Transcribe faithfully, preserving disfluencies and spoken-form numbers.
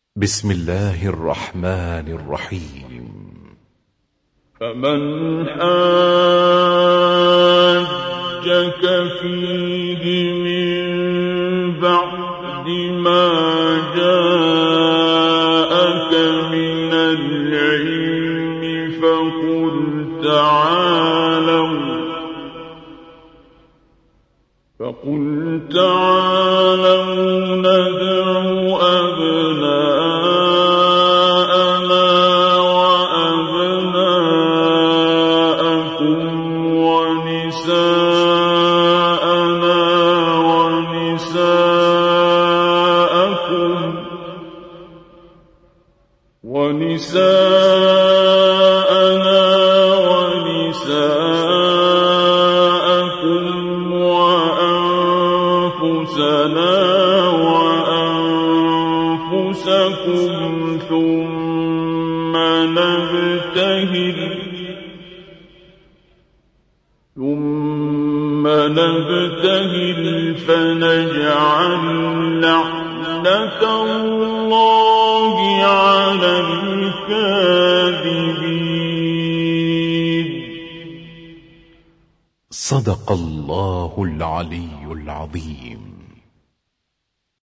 بسم الله الرحمن الرحيم. فمن حاجك فيه من بعد ما جاءك من العلم فقل تعالوا فقل تعالوا ندع أبناءنا وأبناءكم ونساءنا ونساءكم ونساءنا ونساءكم وأنفسنا وأنفسكم ثم نبتهل ثم نبتهل فنجعل لعنة الله على الكاذبين. صدق الله العلي العظيم.